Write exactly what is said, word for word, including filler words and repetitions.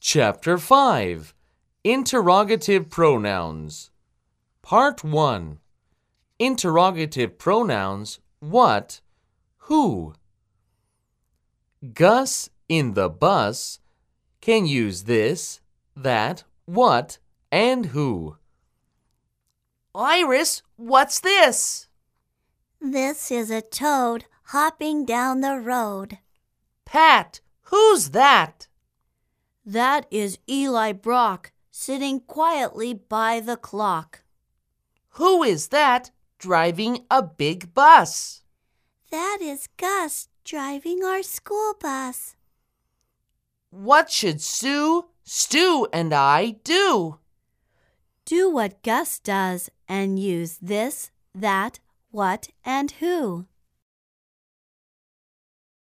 Chapter five. Interrogative Pronouns. Part one. Interrogative pronouns what, who. Gus in the bus can use this, that, what, and who. Iris, what's this? This is a toad hopping down the road. Pat, who's that? That is Eli Brock, sitting quietly by the clock. Who is that driving a big bus? That is Gus driving our school bus. What should Sue, Stu, and I do? Do what Gus does and use this, that, what, and who.